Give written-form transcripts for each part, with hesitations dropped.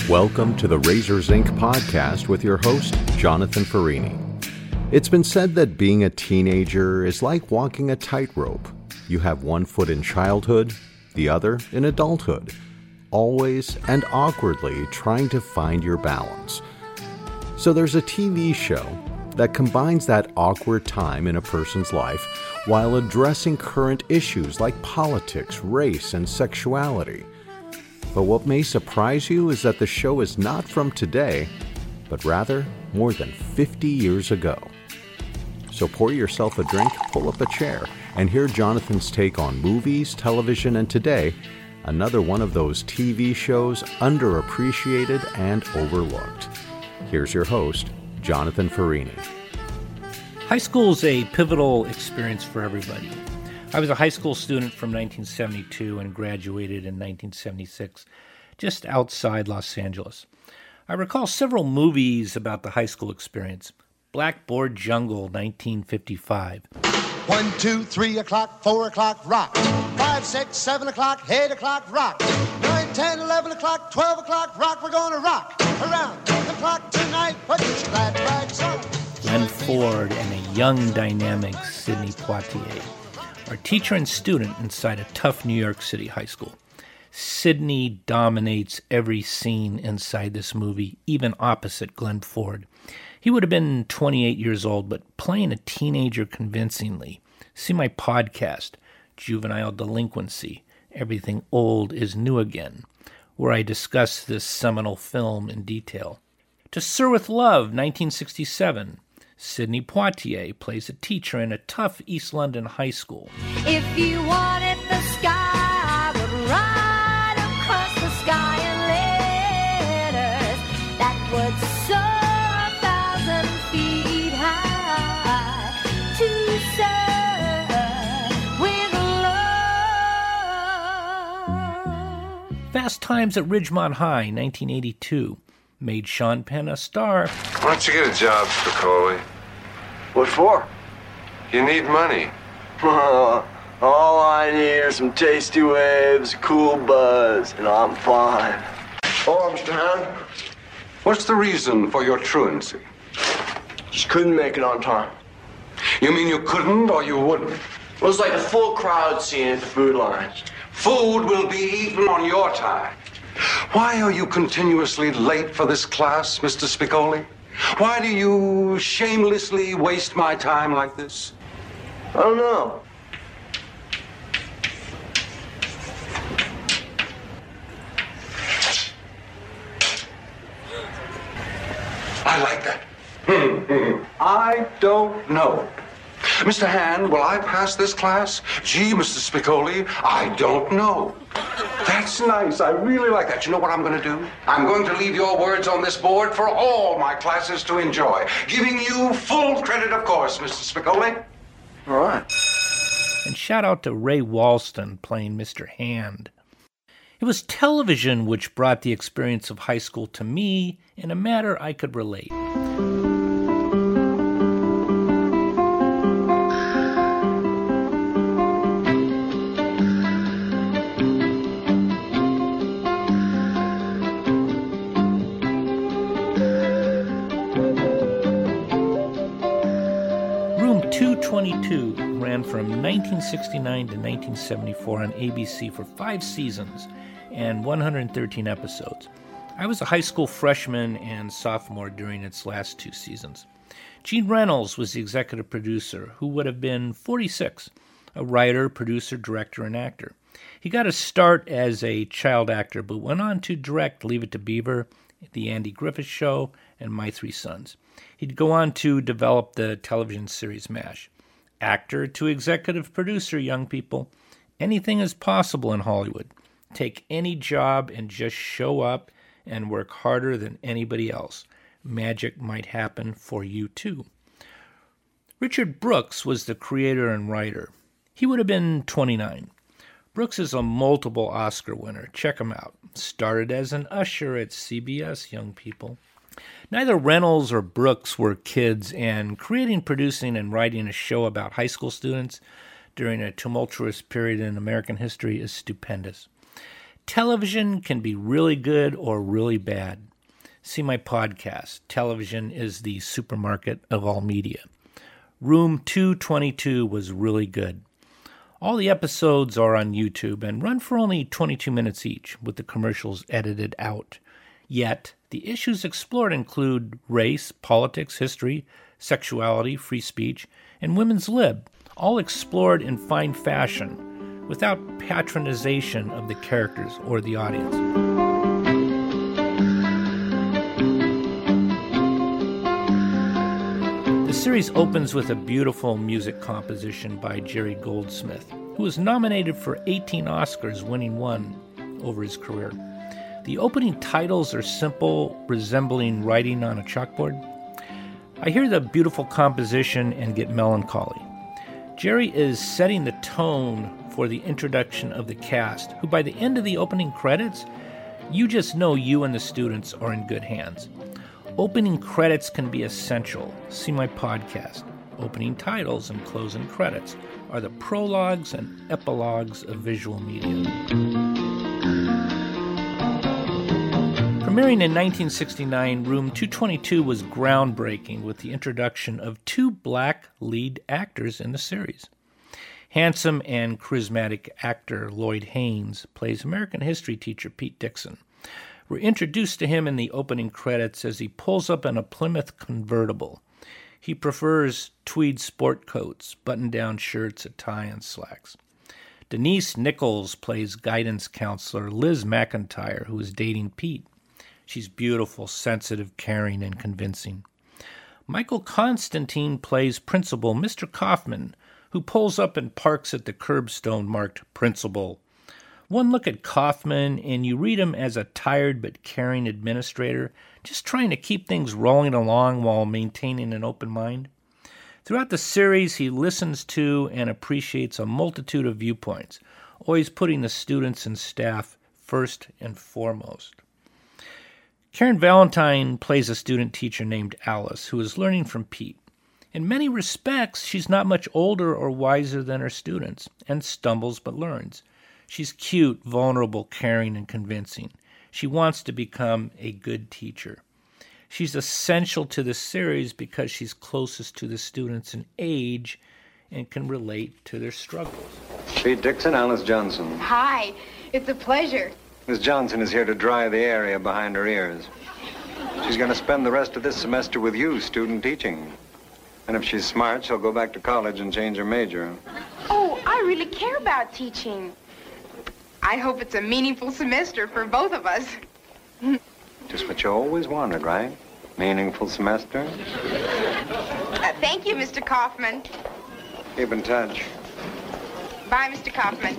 Welcome to the Razors Inc. podcast with your host, Jonathan Farini. It's been said that being a teenager is like walking a tightrope. You have one foot in childhood, the other in adulthood, always and awkwardly trying to find your balance. So there's a TV show that combines that awkward time in a person's life while addressing current issues like politics, race, and sexuality. But what may surprise you is that the show is not from today, but rather more than 50 years ago. So pour yourself a drink, pull up a chair, and hear Jonathan's take on movies, television, and today, another one of those TV shows underappreciated and overlooked. Here's your host, Jonathan Farini. High school is a pivotal experience for everybody. I was a high school student from 1972 and graduated in 1976, just outside Los Angeles. I recall several movies about the high school experience. Blackboard Jungle, 1955. 1, 2, 3 o'clock, 4 o'clock, rock. 5, 6, 7 o'clock, 8 o'clock, rock. 9, 10, 11 o'clock, 12 o'clock, rock. We're gonna rock around the clock tonight. Put your glad rags on. Glenn Ford and a young, dynamic Sidney Poitier are teacher and student inside a tough New York City high school. Sidney dominates every scene inside this movie, even opposite Glenn Ford. He would have been 28 years old, but playing a teenager convincingly. See my podcast, Juvenile Delinquency, Everything Old is New Again, where I discuss this seminal film in detail. To Sir with Love, 1967. Sidney Poitier plays a teacher in a tough East London high school. If you wanted the sky, I would ride across the sky in letters that would soar 1,000 feet high to serve with love. Fast Times at Ridgemont High, 1982. Made Sean Penn a star. Why don't you get a job, Spicoli? What for? You need money. All I need are some tasty waves, a cool buzz, and I'm fine. Oh, Mr. Hand? What's the reason for your truancy? Just couldn't make it on time. You mean you couldn't or you wouldn't? It was like a full crowd scene at the food line. Food will be eaten on your time. Why are you continuously late for this class, Mr. Spicoli? Why do you shamelessly waste my time like this? I don't know. I like that. I don't know. Mr. Hand, will I pass this class? Gee, Mr. Spicoli, I don't know. That's nice. I really like that. You know what I'm going to do? I'm going to leave your words on this board for all my classes to enjoy. Giving you full credit, of course, Mr. Spicoli. All right. And shout out to Ray Walston playing Mr. Hand. It was television which brought the experience of high school to me in a manner I could relate. Room 222 ran from 1969 to 1974 on ABC for 5 seasons and 113 episodes. I was a high school freshman and sophomore during its last 2 seasons. Gene Reynolds was the executive producer, who would have been 46, a writer, producer, director, and actor. He got a start as a child actor, but went on to direct Leave It to Beaver, The Andy Griffith Show, and My Three Sons. He'd go on to develop the television series MASH. Actor to executive producer, young people. Anything is possible in Hollywood. Take any job and just show up and work harder than anybody else. Magic might happen for you too. Richard Brooks was the creator and writer. He would have been 29. Brooks is a multiple Oscar winner. Check him out. Started as an usher at CBS, young people. Neither Reynolds or Brooks were kids, and creating, producing, and writing a show about high school students during a tumultuous period in American history is stupendous. Television can be really good or really bad. See my podcast, Television is the Supermarket of All Media. Room 222 was really good. All the episodes are on YouTube and run for only 22 minutes each, with the commercials edited out. Yet, the issues explored include race, politics, history, sexuality, free speech, and women's lib, all explored in fine fashion, without patronization of the characters or the audience. The series opens with a beautiful music composition by Jerry Goldsmith, who was nominated for 18 Oscars, winning one over his career. The opening titles are simple, resembling writing on a chalkboard. I hear the beautiful composition and get melancholy. Jerry is setting the tone for the introduction of the cast, who by the end of the opening credits, you just know you and the students are in good hands. Opening credits can be essential. See my podcast. Opening titles and closing credits are the prologues and epilogues of visual media. Premiering in 1969, Room 222 was groundbreaking with the introduction of two black lead actors in the series. Handsome and charismatic actor Lloyd Haynes plays American history teacher Pete Dixon. We're introduced to him in the opening credits as he pulls up in a Plymouth convertible. He prefers tweed sport coats, button-down shirts, a tie, and slacks. Denise Nichols plays guidance counselor Liz McIntyre, who is dating Pete. She's beautiful, sensitive, caring, and convincing. Michael Constantine plays Principal Mr. Kaufman, who pulls up and parks at the curbstone marked Principal. One look at Kaufman, and you read him as a tired but caring administrator, just trying to keep things rolling along while maintaining an open mind. Throughout the series, he listens to and appreciates a multitude of viewpoints, always putting the students and staff first and foremost. Karen Valentine plays a student teacher named Alice, who is learning from Pete. In many respects, she's not much older or wiser than her students, and stumbles but learns. She's cute, vulnerable, caring, and convincing. She wants to become a good teacher. She's essential to the series because she's closest to the students in age and can relate to their struggles. Pete Dixon, Alice Johnson. Hi, it's a pleasure. Miss Johnson is here to dry the area behind her ears. She's going to spend the rest of this semester with you, student teaching. And if she's smart, she'll go back to college and change her major. Oh, I really care about teaching. I hope it's a meaningful semester for both of us. Just what you always wanted, right? Meaningful semester? Thank you, Mr. Kaufman. Keep in touch. Bye, Mr. Kaufman.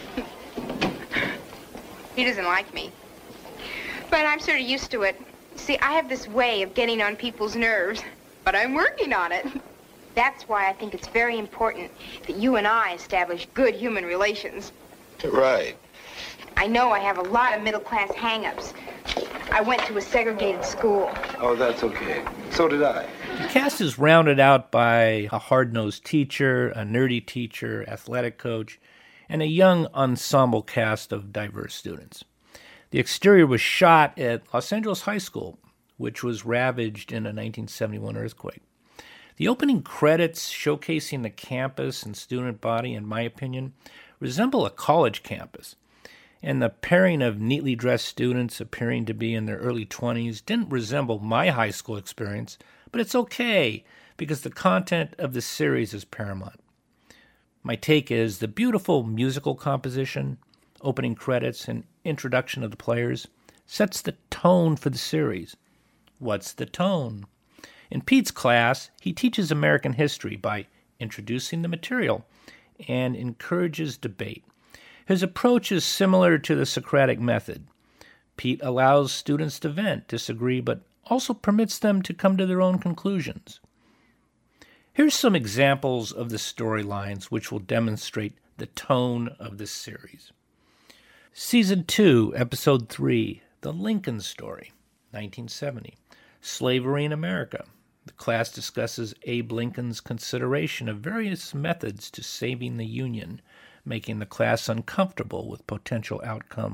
He doesn't like me. But I'm sort of used to it. See, I have this way of getting on people's nerves, but I'm working on it. That's why I think it's very important that you and I establish good human relations. Right. I know I have a lot of middle-class hang-ups. I went to a segregated school. Oh, that's okay. So did I. The cast is rounded out by a hard-nosed teacher, a nerdy teacher, athletic coach, and a young ensemble cast of diverse students. The exterior was shot at Los Angeles High School, which was ravaged in a 1971 earthquake. The opening credits showcasing the campus and student body, in my opinion, resemble a college campus. And the pairing of neatly dressed students appearing to be in their early 20s didn't resemble my high school experience, but it's okay because the content of the series is paramount. My take is the beautiful musical composition, opening credits, and introduction of the players sets the tone for the series. What's the tone? In Pete's class, he teaches American history by introducing the material and encourages debate. His approach is similar to the Socratic method. Pete allows students to vent, disagree, but also permits them to come to their own conclusions. Here's some examples of the storylines which will demonstrate the tone of this series. Season 2, Episode 3, The Lincoln Story, 1970. Slavery in America. The class discusses Abe Lincoln's consideration of various methods to saving the Union, making the class uncomfortable with potential outcomes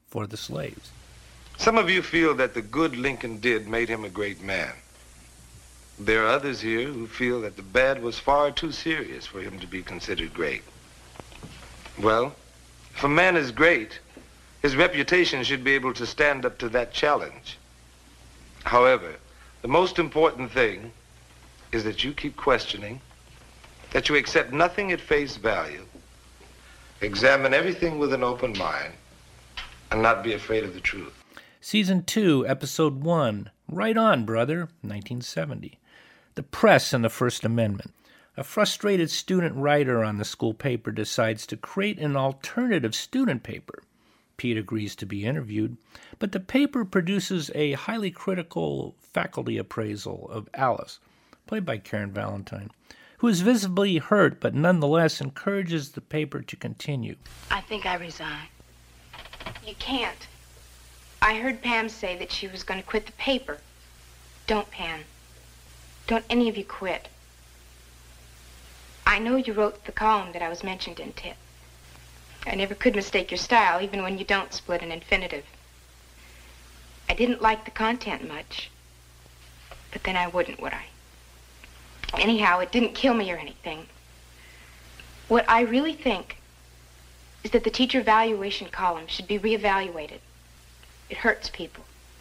for the slaves. Some of you feel that the good Lincoln did made him a great man. There are others here who feel that the bad was far too serious for him to be considered great. Well, if a man is great, his reputation should be able to stand up to that challenge. However, the most important thing is that you keep questioning, that you accept nothing at face value, examine everything with an open mind, and not be afraid of the truth. Season 2, Episode 1, Right On, Brother, 1970. The Press and the First Amendment. A frustrated student writer on the school paper decides to create an alternative student paper. Pete agrees to be interviewed, but the paper produces a highly critical faculty appraisal of Alice, played by Karen Valentine, who is visibly hurt but nonetheless encourages the paper to continue. I think I resign. You can't. I heard Pam say that she was going to quit the paper. Don't, Pam. Don't any of you quit. I know you wrote the column that I was mentioned in, Tit. I never could mistake your style, even when you don't split an infinitive. I didn't like the content much, but then I wouldn't, would I? Anyhow, it didn't kill me or anything. What I really think is that the teacher evaluation column should be reevaluated. It hurts people.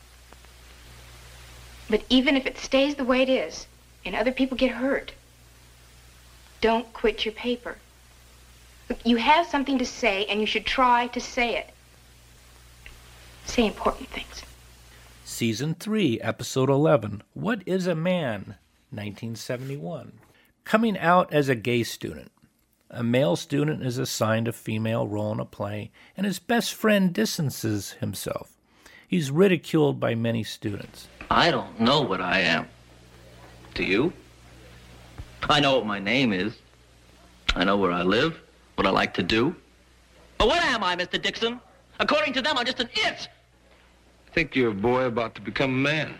But even if it stays the way it is, and other people get hurt, don't quit your paper. Look, you have something to say, and you should try to say it. Say important things. Season 3, Episode 11, What is a Man? 1971. Coming out as a gay student. A male student is assigned a female role in a play, and his best friend distances himself. He's ridiculed by many students. I don't know what I am. Do you? I know what my name is. I know where I live, what I like to do. But what am I, Mr. Dixon? According to them, I'm just an it. I think you're a boy about to become a man.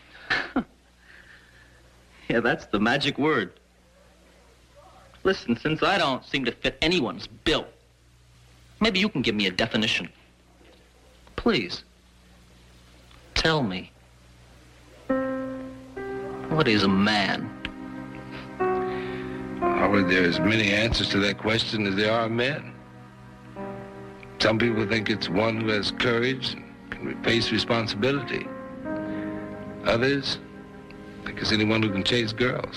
Yeah, that's the magic word. Listen, since I don't seem to fit anyone's bill, maybe you can give me a definition. Please. Tell me. What is a man? Howard, there's many answers to that question as there are men. Some people think it's one who has courage and can face responsibility. Others think it's anyone who can chase girls.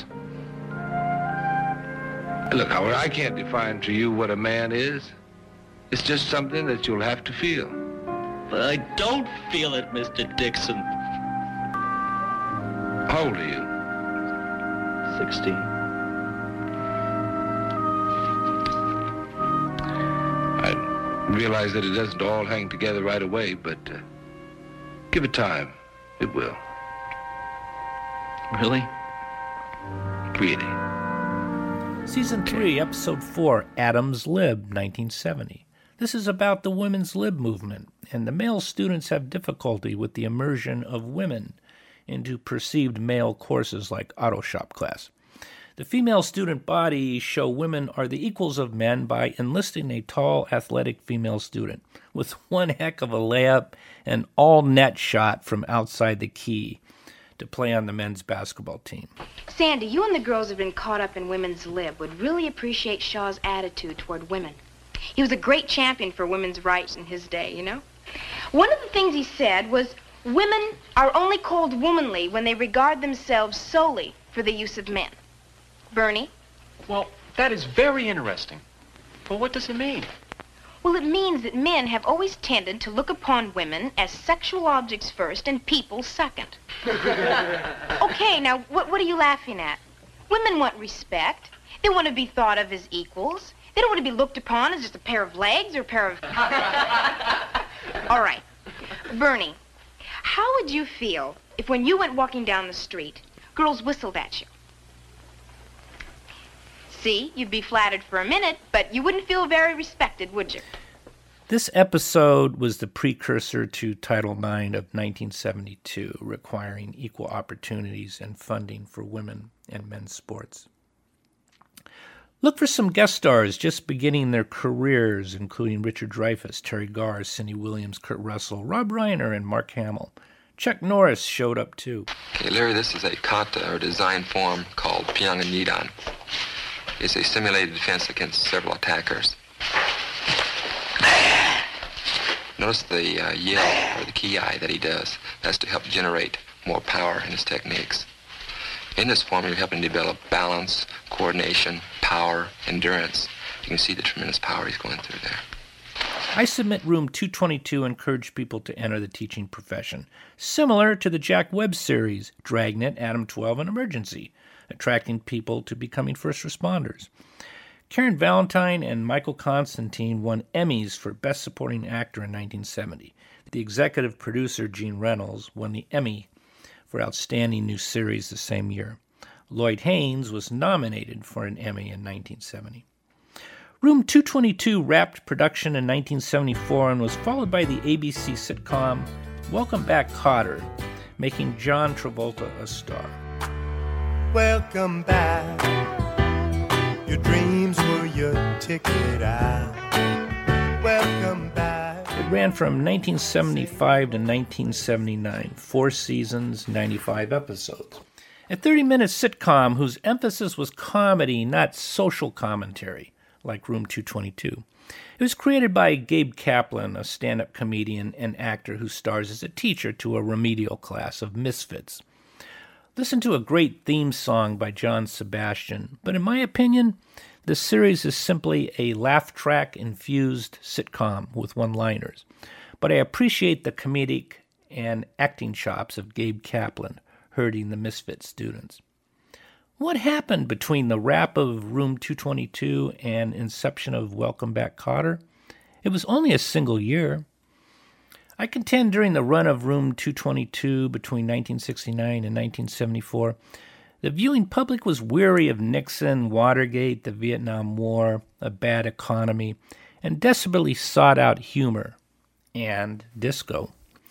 Look, Howard, I can't define to you what a man is. It's just something that you'll have to feel. But I don't feel it, Mr. Dixon. How old are you? 16. I realize that it doesn't all hang together right away, but give it time. It will. Really? Really. Season 3, Episode 4, Adam's Lib, 1970. This is about the women's lib movement, and the male students have difficulty with the immersion of women into perceived male courses like auto shop class. The female student body show women are the equals of men by enlisting a tall, athletic female student with one heck of a layup and all-net shot from outside the key to play on the men's basketball team. Sandy, you and the girls have been caught up in women's lib would really appreciate Shaw's attitude toward women. He was a great champion for women's rights in his day, you know? One of the things he said was, women are only called womanly when they regard themselves solely for the use of men. Bernie? Well, that is very interesting. But what does it mean? Well, it means that men have always tended to look upon women as sexual objects first and people second. Okay, now, what are you laughing at? Women want respect. They want to be thought of as equals. They don't want to be looked upon as just a pair of legs or a pair of... All right. Bernie, how would you feel if when you went walking down the street, girls whistled at you? See, you'd be flattered for a minute, but you wouldn't feel very respected, would you? This episode was the precursor to Title IX of 1972, requiring equal opportunities and funding for women and men's sports. Look for some guest stars just beginning their careers, including Richard Dreyfuss, Terry Garr, Cindy Williams, Kurt Russell, Rob Reiner, and Mark Hamill. Chuck Norris showed up too. Okay, Larry, this is a kata, or design form, called Pyongan. It's a simulated defense against several attackers. Notice the yell, or the ki that he does. That's to help generate more power in his techniques. In this form, you're helping develop balance, coordination, power, endurance. You can see the tremendous power he's going through there. I submit Room 222 encouraged people to enter the teaching profession, similar to the Jack Webb series, Dragnet, Adam 12, and Emergency, attracting people to becoming first responders. Karen Valentine and Michael Constantine won Emmys for Best Supporting Actor in 1970. The executive producer, Gene Reynolds, won the Emmy for Outstanding New Series the same year. Lloyd Haynes was nominated for an Emmy in 1970. Room 222 wrapped production in 1974 and was followed by the ABC sitcom Welcome Back, Kotter, making John Travolta a star. Welcome back. Your dreams were your ticket out. Welcome back. It ran from 1975 to 1979, 4 seasons, 95 episodes. A 30-minute sitcom whose emphasis was comedy, not social commentary, like Room 222. It was created by Gabe Kaplan, a stand-up comedian and actor who stars as a teacher to a remedial class of misfits. Listen to a great theme song by John Sebastian, but in my opinion, the series is simply a laugh track-infused sitcom with one-liners. But I appreciate the comedic and acting chops of Gabe Kaplan, hurting the misfit students. What happened between the wrap of Room 222 and inception of Welcome Back, Kotter? It was only a single year. I contend during the run of Room 222 between 1969 and 1974, the viewing public was weary of Nixon, Watergate, the Vietnam War, a bad economy, and desperately sought out humor and disco.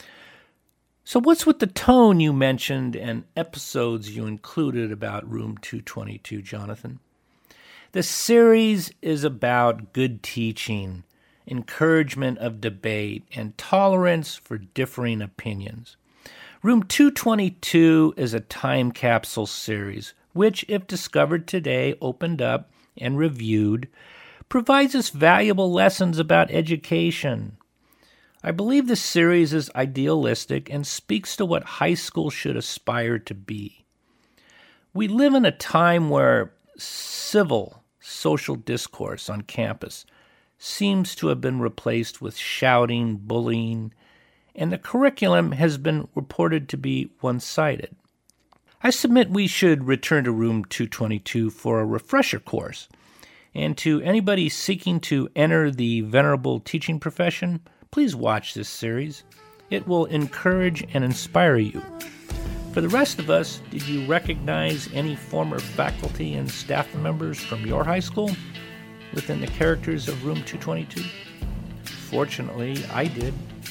So what's with the tone you mentioned and episodes you included about Room 222, Jonathan? The series is about good teaching, encouragement of debate, and tolerance for differing opinions. Room 222 is a time capsule series, which, if discovered today, opened up, and reviewed, provides us valuable lessons about education. I believe this series is idealistic and speaks to what high school should aspire to be. We live in a time where civil social discourse on campus seems to have been replaced with shouting, bullying, and the curriculum has been reported to be one-sided. I submit we should return to Room 222 for a refresher course, and to anybody seeking to enter the venerable teaching profession, please watch this series. It will encourage and inspire you. For the rest of us, did you recognize any former faculty and staff members from your high school within the characters of Room 222? Fortunately, I did.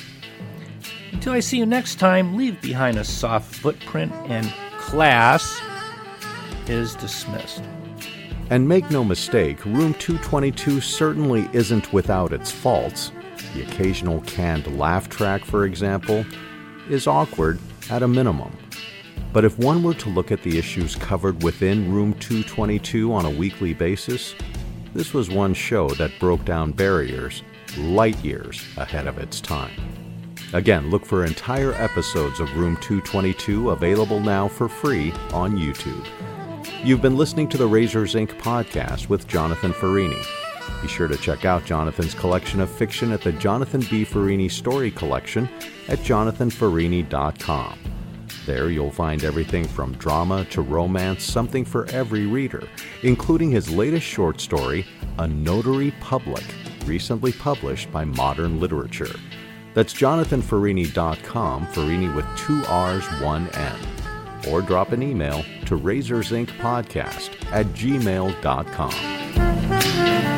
Until I see you next time, leave behind a soft footprint, and class is dismissed. And make no mistake, Room 222 certainly isn't without its faults. The occasional canned laugh track, for example, is awkward at a minimum. But if one were to look at the issues covered within Room 222 on a weekly basis, this was one show that broke down barriers light years ahead of its time. Again, look for entire episodes of Room 222 available now for free on YouTube. You've been listening to the Razors Inc. podcast with Jonathan Farini. Be sure to check out Jonathan's collection of fiction at the Jonathan B. Farini Story Collection at jonathanfarini.com. There you'll find everything from drama to romance, something for every reader, including his latest short story, A Notary Public, recently published by Modern Literature. That's jonathanfarini.com, Farini with 2 R's, 1 N. Or drop an email to razorsincpodcast@gmail.com.